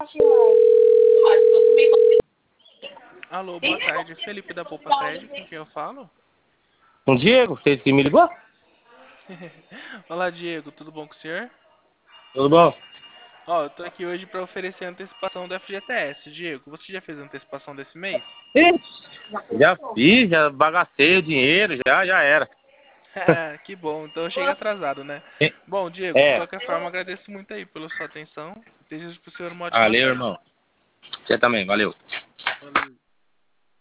Alô, boa tarde. Felipe da Poupa Crédito, com quem eu falo? Um Diego, você que me ligou? Olá, Diego, tudo bom com o senhor? Tudo bom? Ó, eu tô aqui hoje para oferecer a antecipação do FGTS. Diego, você já fez a antecipação desse mês? Ixi, já fiz, já bagacei o dinheiro, já era. Que bom, então chega atrasado, né? Bom, Diego, de É, qualquer forma, agradeço muito aí pela sua atenção. Desejo pro senhor uma ótima valeu, tarde. irmão. Você também, valeu. Valeu.